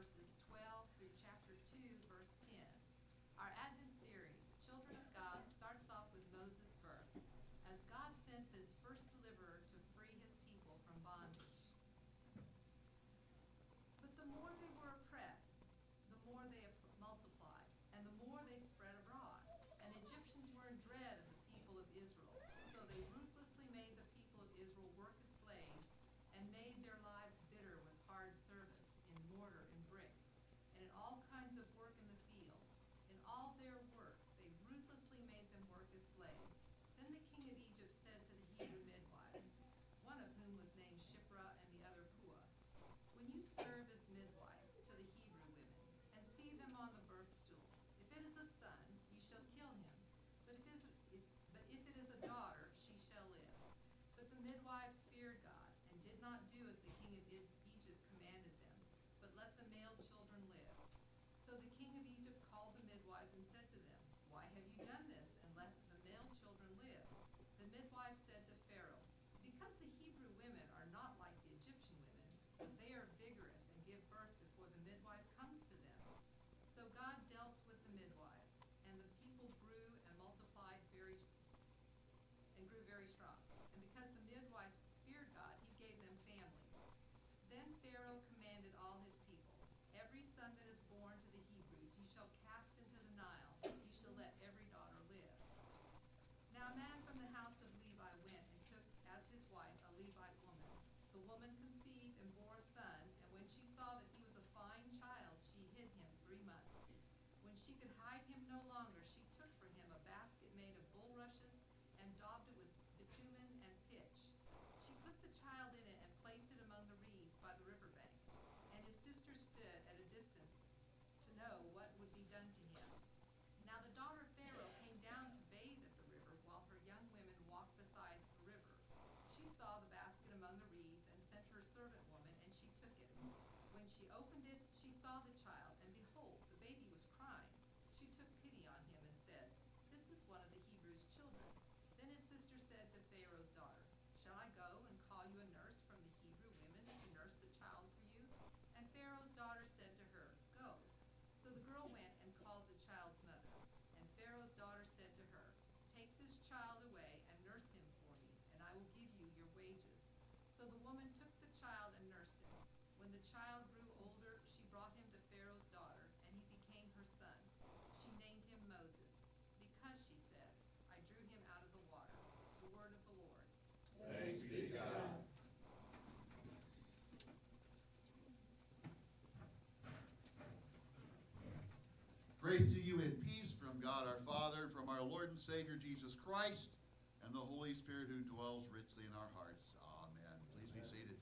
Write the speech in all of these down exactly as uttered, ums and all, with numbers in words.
verses twelve through chapter two, verse ten. Our Advent series, Children of God, starts off with Moses' birth, as God sent this first deliverer to free his people from bondage. But the more they were oppressed, the more they multiplied, and the more they spread abroad. And Egyptians were in dread of the people of Israel, so they ruthlessly made the people of Israel work as slaves and made their lives bitter with hard service in mortar and brick, and in all kinds of work in the field. In all their work, they ruthlessly made them work as slaves. Then the king of Egypt said to the Hebrew midwives, one of whom was named Shiphrah and the other Puah, when you serve as midwives to the Hebrew women and see them on the birth stool, if it is a son, you shall kill him, but if, it is, if, but if it is a daughter, she shall live. But the midwives feared God and did not do as the king of Egypt commanded them, but let the male children live. So the king of Egypt called the midwives and said to them, why have you done this and let the male children live? The midwives said to Pharaoh, because the Hebrew women are not like the Egyptian women, but they are vigorous and give birth before the midwife comes to them. So God dealt with the midwives, and the people grew and multiplied very and grew very strong. And because the midwives feared God, he gave them families. Then Pharaoh commanded all his people, every son that is born to the Hebrews you shall cast into the Nile, you shall let every daughter live. Now a man from the house of Levi went and took as his wife a Levite woman. The woman conceived and bore a son, and when she saw that he was a fine child, she hid him three months. When she could hide him no longer, she took for him a basket made of bulrushes and daubed it with bitumen and pitch. She put the child in it and placed it among the reeds by the riverbank. And his sister stood at a distance to know what would be done to him. Now the daughter of Pharaoh came down to bathe at the river, while her young women walked beside the river. She saw the basket among the reeds and sent her servant woman, and she took it. When she opened it, she saw the child, and behold, the baby was crying. She took pity on him and said, this is one of the Hebrews' children. Then his sister said to Pharaoh's daughter, shall I go and call you a nurse from the Hebrew women to nurse the child for you? And Pharaoh's daughter said to her, go. So the girl went and called the child's mother. And Pharaoh's daughter said to her, take this child away and nurse him for me, and I will give you your wages. So the woman took the child and nursed him. When the child grew older, she brought him to Pharaoh's daughter, and he became her son. She named him Moses, because, she said, I drew him out of the water. The word of the Lord. Thanks be to God. Grace to you and peace from God our Father, from our Lord and Savior Jesus Christ, and the Holy Spirit who dwells richly in our hearts. Amen. Please be seated.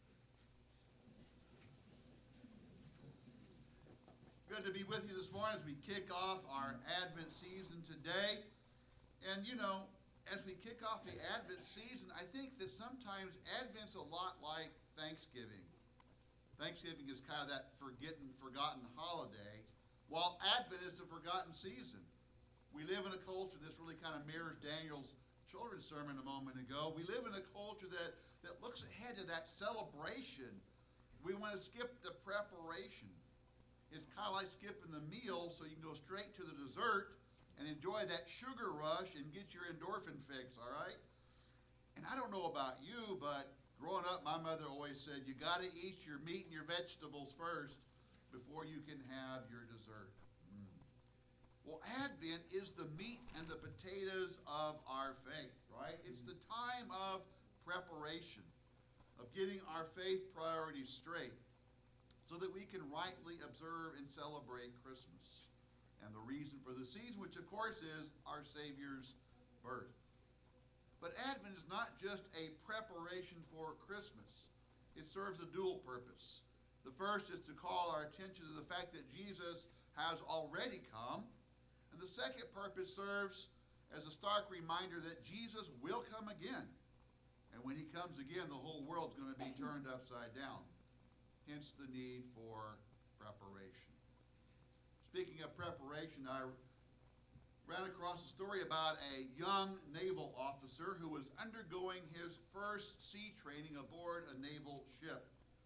Good to be with you this morning as we kick off our Advent season today. And you know, as we kick off the Advent season, I think that sometimes Advent's a lot like Thanksgiving. Thanksgiving is kind of that forgotten, forgotten holiday, while Advent is the forgotten season. We live in a culture that's really kind of mirrors Daniel's children's sermon a moment ago. We live in a culture that, that looks ahead to that celebration. We want to skip the preparation. It's kind of like skipping the meal so you can go straight to the dessert and enjoy that sugar rush and get your endorphin fix, all right? And I don't know about you, but growing up, my mother always said, you got to eat your meat and your vegetables first before you can have your dessert. Mm. Well, Advent is the meat and the potatoes of our faith, right? It's the time of preparation, of getting our faith priorities straight so that we can rightly observe and celebrate Christmas and the reason for the season, which of course is our Savior's birth. But Advent is not just a preparation for Christmas. It serves a dual purpose. The first is to call our attention to the fact that Jesus has already come. And the second purpose serves as a stark reminder that Jesus will come again. And when he comes again, the whole world's going to be turned upside down. Hence the need for preparation. Speaking of preparation, I ran across a story about a young naval officer who was undergoing his first sea training aboard a naval ship.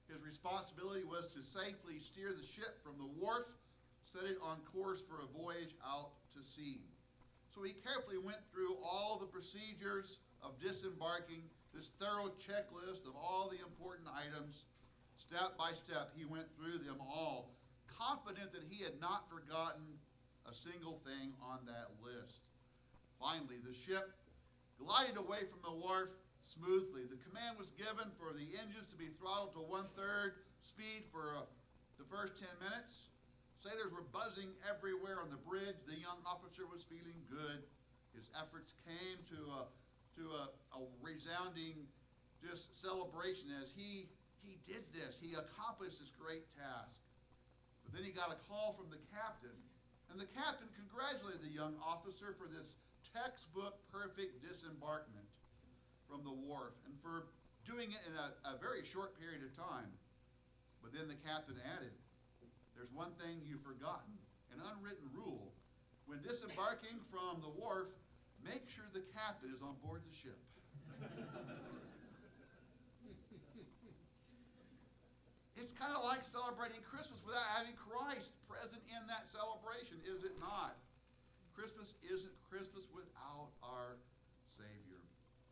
His responsibility was to safely steer the ship from the wharf, set it on course for a voyage out to sea. So he carefully went through all the procedures of disembarking, this thorough checklist of all the important items. Step by step, he went through them all, confident that he had not forgotten a single thing on that list. Finally, the ship glided away from the wharf smoothly. The command was given for the engines to be throttled to one-third speed for uh, the first ten minutes. Sailors were buzzing everywhere on the bridge. The young officer was feeling good. His efforts came to a, to a, a resounding just celebration as he, he did this. He accomplished this great task. But then he got a call from the captain, and the captain congratulated the young officer for this textbook perfect disembarkment from the wharf and for doing it in a, a very short period of time. But then the captain added, "There's one thing you've forgotten, an unwritten rule. When disembarking from the wharf, make sure the captain is on board the ship." It's kind of like celebrating Christmas without having Christ present in that celebration, is it not? Christmas isn't Christmas without our Savior.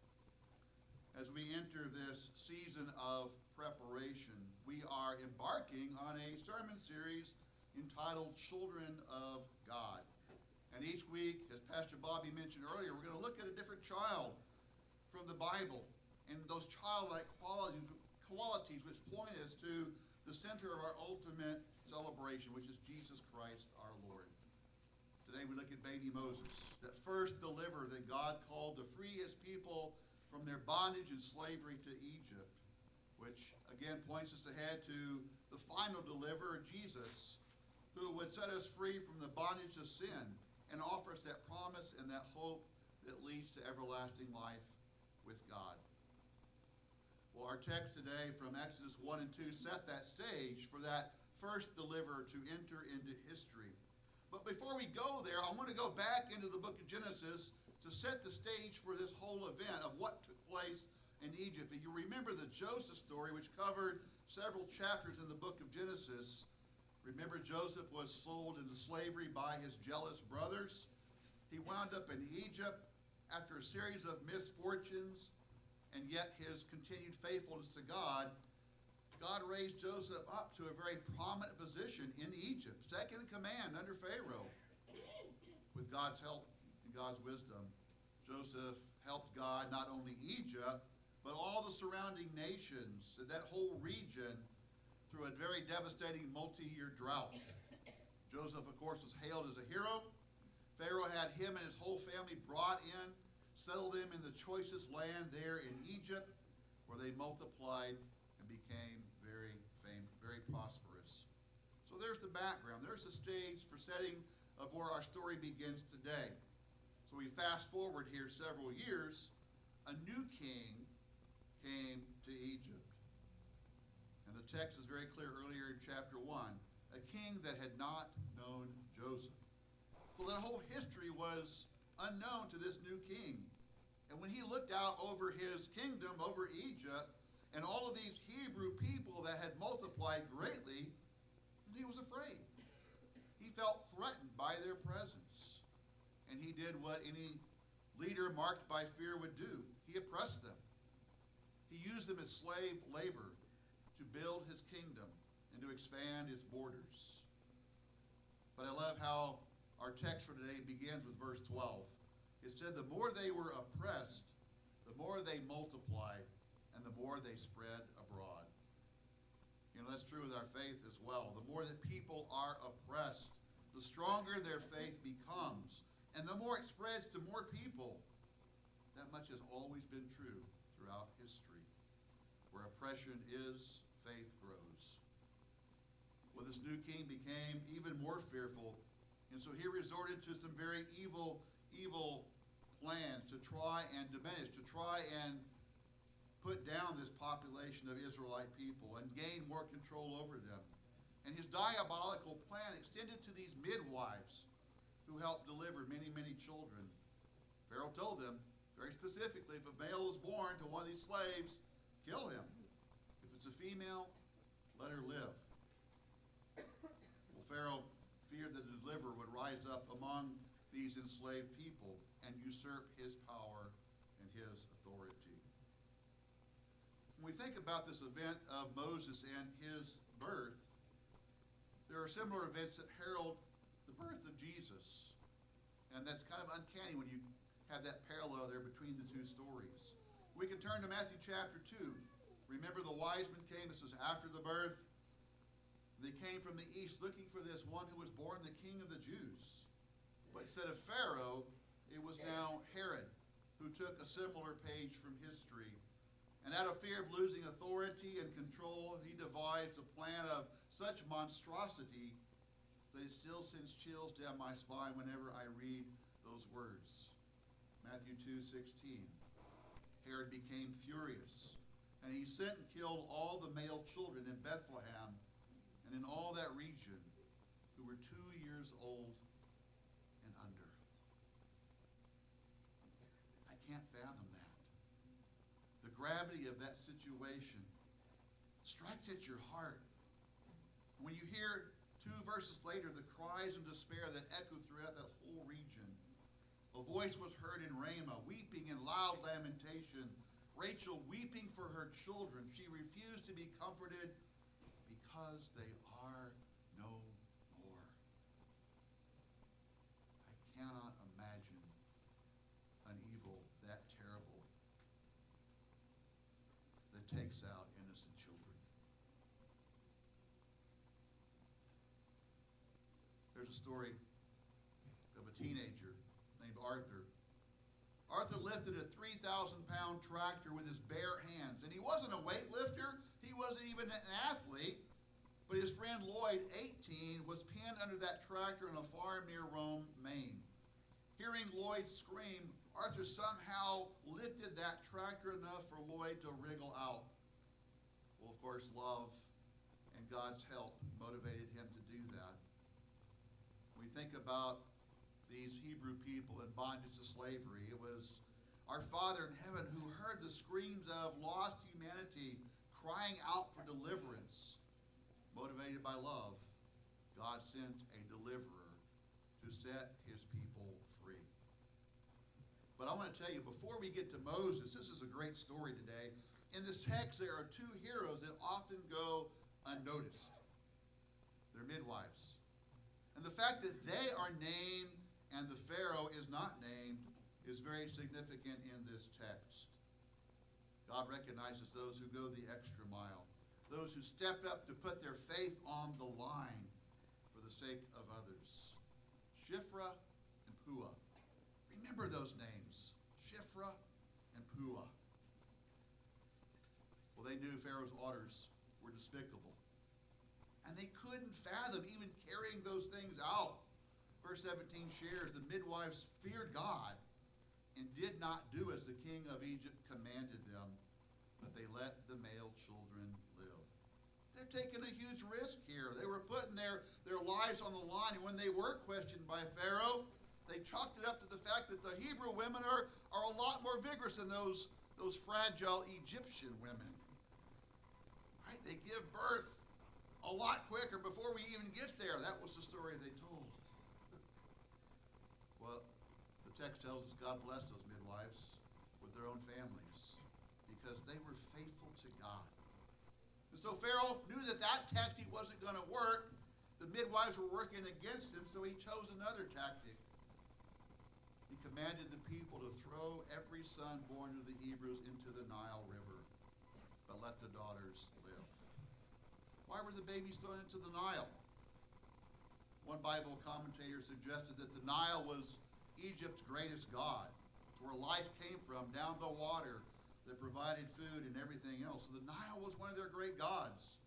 As we enter this season of preparation, we are embarking on a sermon series entitled Children of God. And each week, as Pastor Bobby mentioned earlier, we're going to look at a different child from the Bible and those childlike qualities, qualities which point us to the center of our ultimate celebration, which is Jesus Christ our Lord. Today we look at baby Moses, that first deliverer that God called to free his people from their bondage and slavery to Egypt, which again points us ahead to the final deliverer, Jesus, who would set us free from the bondage of sin and offer us that promise and that hope that leads to everlasting life with God. Well, our text today from Exodus one and two set that stage for that first deliverer to enter into history. But before we go there, I want to go back into the book of Genesis to set the stage for this whole event of what took place in Egypt. If you remember the Joseph story, which covered several chapters in the book of Genesis, remember Joseph was sold into slavery by his jealous brothers. He wound up in Egypt after a series of misfortunes, and yet his continued faithfulness to God, God raised Joseph up to a very prominent position in Egypt, second in command under Pharaoh. With God's help and God's wisdom, Joseph helped God not only Egypt, but all the surrounding nations, that whole region, through a very devastating multi-year drought. Joseph, of course, was hailed as a hero. Pharaoh had him and his whole family brought in, settled them in the choicest land there in Egypt, where they multiplied and became very famous, very prosperous. So there's the background. There's the stage for setting of where our story begins today. So we fast forward here several years. A new king came to Egypt. And the text is very clear earlier in chapter one. A king that had not known Joseph. So that whole history was unknown to this new king. And when he looked out over his kingdom, over Egypt, and all of these Hebrew people that had multiplied greatly, he was afraid. He felt threatened by their presence. And he did what any leader marked by fear would do. He oppressed them. He used them as slave labor to build his kingdom and to expand its borders. But I love how our text for today begins with verse twelve. It said, the more they were oppressed, the more they multiplied, and the more they spread abroad. You know, that's true with our faith as well. The more that people are oppressed, the stronger their faith becomes. And the more it spreads to more people. That much has always been true throughout history. Where oppression is, faith grows. Well, this new king became even more fearful. And so he resorted to some very evil, evil plans to try and diminish, to try and put down this population of Israelite people and gain more control over them. And his diabolical plan extended to these midwives who helped deliver many, many children. Pharaoh told them very specifically, if a male is born to one of these slaves, kill him. If it's a female, let her live. Well, Pharaoh feared that a deliverer would rise up among these enslaved people and usurp his power and his authority. When we think about this event of Moses and his birth, there are similar events that herald the birth of Jesus. And that's kind of uncanny when you have that parallel there between the two stories. We can turn to Matthew chapter two. Remember, the wise men came, this is after the birth. They came from the east looking for this one who was born the King of the Jews. But instead of Pharaoh, it was now Herod, who took a similar page from history. And out of fear of losing authority and control, he devised a plan of such monstrosity that it still sends chills down my spine whenever I read those words. Matthew two sixteen. Herod became furious, and he sent and killed all the male children in Bethlehem and in all that region who were two years old and under. I can't fathom that. The gravity of that situation strikes at your heart. When you hear two verses later the cries of despair that echoed throughout that whole region, a voice was heard in Ramah, weeping in loud lamentation, Rachel weeping for her children. She refused to be comforted because they are no more. I cannot imagine an evil that terrible that takes out innocent children. There's a story of a teenager named Arthur. Arthur lifted a three thousand pound tractor with his bare hands. And he wasn't a weightlifter. He wasn't even an athlete. But his friend Lloyd, eighteen, was pinned under that tractor on a farm near Rome, Maine. Hearing Lloyd scream, Arthur somehow lifted that tractor enough for Lloyd to wriggle out. Well, of course, love and God's help motivated him to do that. We think about these Hebrew people in bondage to slavery. It was our Father in heaven who heard the screams of lost humanity crying out for deliverance. Motivated by love, God sent a deliverer to set his people free. But I want to tell you, before we get to Moses, this is a great story today. In this text, there are two heroes that often go unnoticed. They're midwives. And the fact that they are named and the Pharaoh is not named is very significant in this text. God recognizes those who go the extra mile, those who step up to put their faith on the line for the sake of others. Shiphrah and Puah. Remember those names, Shiphrah and Puah. Well, they knew Pharaoh's orders were despicable, and they couldn't fathom even carrying those things out. Verse seventeen shares the midwives feared God and did not do as the king of Egypt commanded them, but they let the male children live. They're taking a huge risk here. They were putting their, their lives on the line, and when they were questioned by Pharaoh, they chalked it up to the fact that the Hebrew women are, are a lot more vigorous than those, those fragile Egyptian women. Right? They give birth a lot quicker before we even get there. That was the story they told. Well, the text tells us God blessed those midwives with their own families because they were faithful to God. And so Pharaoh knew that that tactic wasn't going to work. The midwives were working against him, so he chose another tactic. He commanded the people to throw every son born to the Hebrews into the Nile River, but let the daughters live. Why were the babies thrown into the Nile? One Bible commentator suggested that the Nile was Egypt's greatest god. It's where life came from, down the water that provided food and everything else. So the Nile was one of their great gods.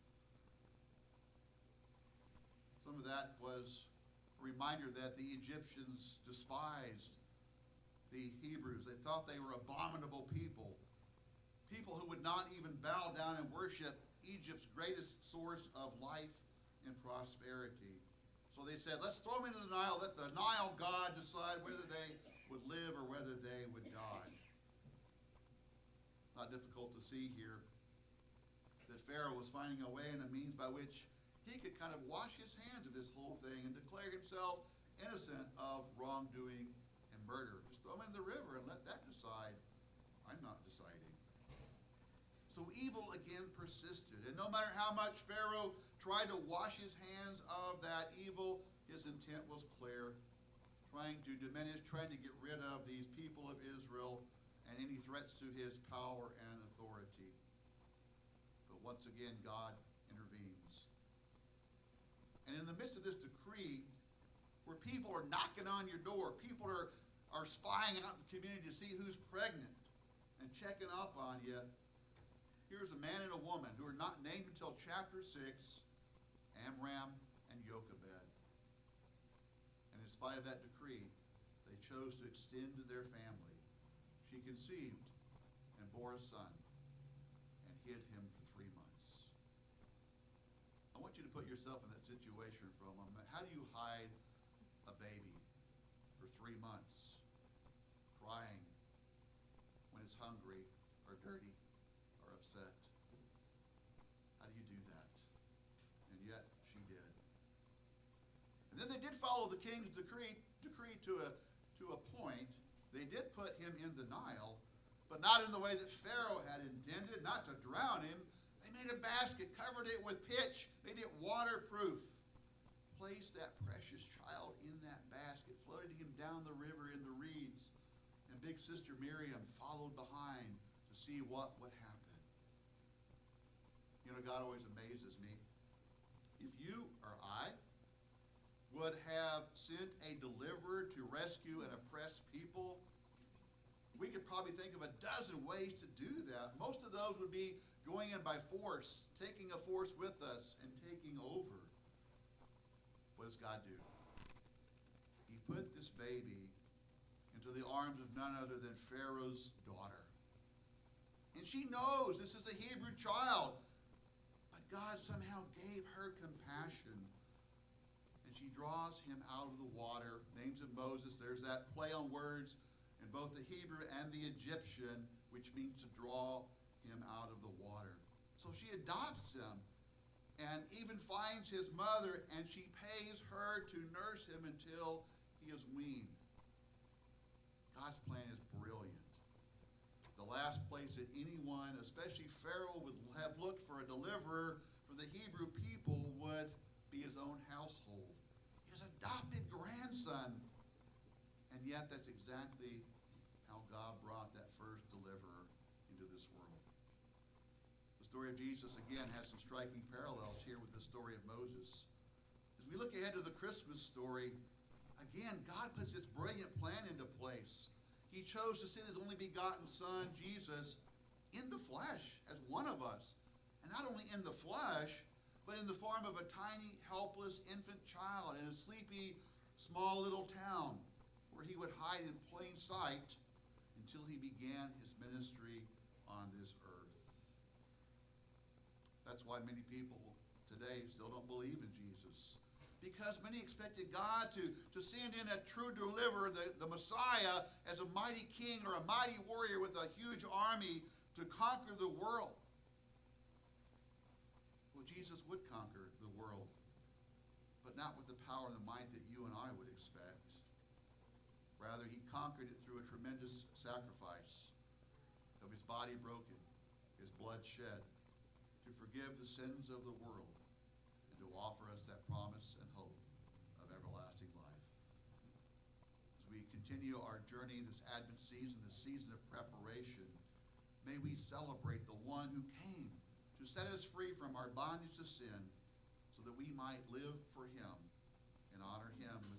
Some of that was a reminder that the Egyptians despised the Hebrews. They thought they were abominable people. People who would not even bow down and worship Egypt's greatest source of life and prosperity. So they said, let's throw them into the Nile. Let the Nile god decide whether they would live or whether they would die. Not difficult to see here that Pharaoh was finding a way and a means by which he could kind of wash his hands of this whole thing and declare himself innocent of wrongdoing and murder. Just throw him in the river and let that decide. I'm not deciding. So evil again persisted, and no matter how much Pharaoh tried to wash his hands of that evil, his intent was clear, trying to diminish, trying to get rid of these people of Israel and any threats to his power and authority. But once again, God intervenes. And in the midst of this decree, where people are knocking on your door, people are, are spying out in the community to see who's pregnant and checking up on you, here's a man and a woman who are not named until chapter six, Amram and Jochebed. And in spite of that decree, they chose to extend to their family. She conceived and bore a son and hid him for three months. I want you to put yourself in that situation for a moment. How do you hide a baby for three months, crying when it's hungry or dirty or upset? How do you do that? And yet she did. And then they did follow the king's decree decree to a to a point. They did put him in the Nile, but not in the way that Pharaoh had intended, not to drown him. They made a basket, covered it with pitch, made it waterproof, placed that precious child in that basket, floated him down the river in the reeds, and big sister Miriam followed behind to see what would happen. You know, God always amazes me. If you or I would have sent a deliverer to rescue an oppressed people, we could probably think of a dozen ways to do that. Most of those would be going in by force, taking a force with us, and taking over. What does God do? He put this baby into the arms of none other than Pharaoh's daughter. And she knows this is a Hebrew child, but God somehow gave her compassion. And she draws him out of the water, names him Moses. There's that play on words in both the Hebrew and the Egyptian, which means to draw him out of the water. So she adopts him and even finds his mother, and she pays her to nurse him until he is weaned. God's plan is brilliant. The last place that anyone, especially Pharaoh, would have looked for a deliverer for the Hebrew people would be his own household, his adopted grandson. And yet that's exactly how God brought that first deliverer into this world. The story of Jesus, again, has some striking parallels here with the story of Moses. As we look ahead to the Christmas story, again, God puts this brilliant plan into place. He chose to send his only begotten Son, Jesus, in the flesh as one of us. And not only in the flesh, but in the form of a tiny, helpless infant child in a sleepy, small little town where he would hide in plain sight until he began his ministry on this earth. That's why many people today still don't believe in Jesus, because many expected God to, to send in a true deliverer, the, the Messiah, as a mighty king or a mighty warrior with a huge army to conquer the world. Well, Jesus would conquer the world, but not with the power and the might that you and I would expect. Rather, he conquered it through a tremendous sacrifice of his body broken, his blood shed, to forgive the sins of the world and to offer us that promise and hope of everlasting life. As we continue our journey this Advent season, this season of preparation, may we celebrate the one who came to set us free from our bondage to sin so that we might live for him and honor him